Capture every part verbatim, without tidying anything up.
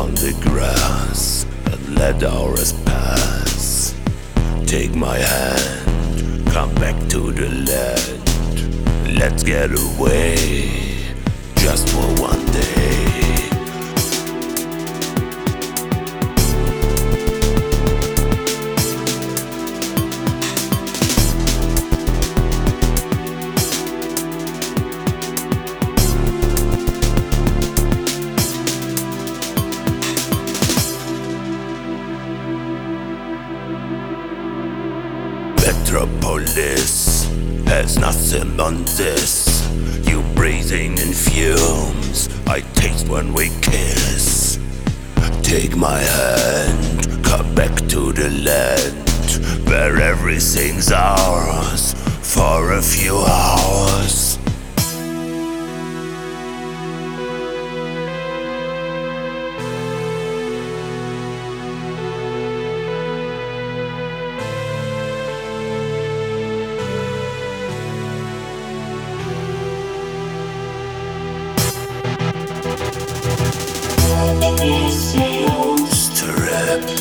on the grass and let hours pass. Take my hand, come back to the land. Let's get away, just for one day. Metropolis has nothing on this. You breathing in fumes, I taste when we kiss. Take my hand, come back to the land where everything's ours for a few hours. Stripped,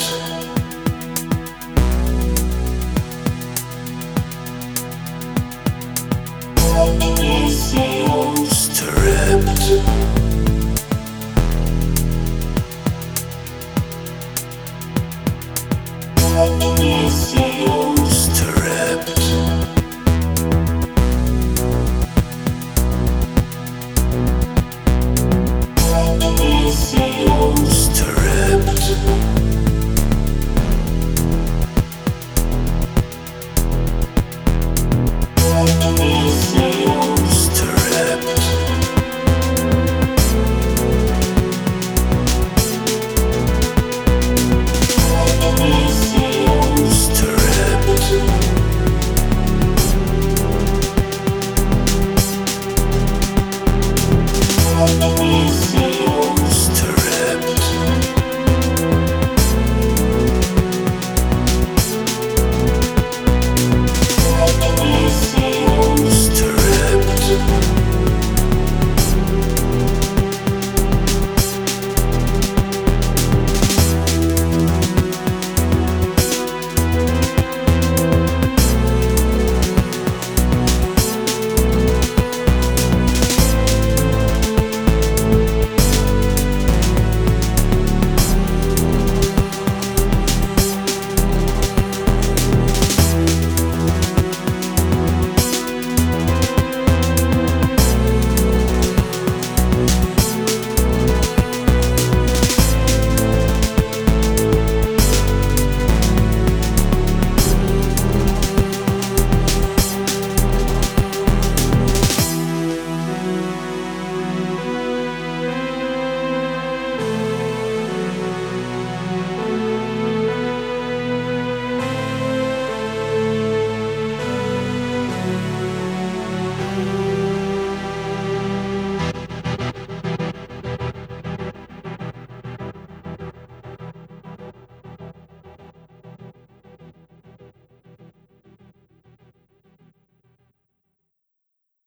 stripped, stripped.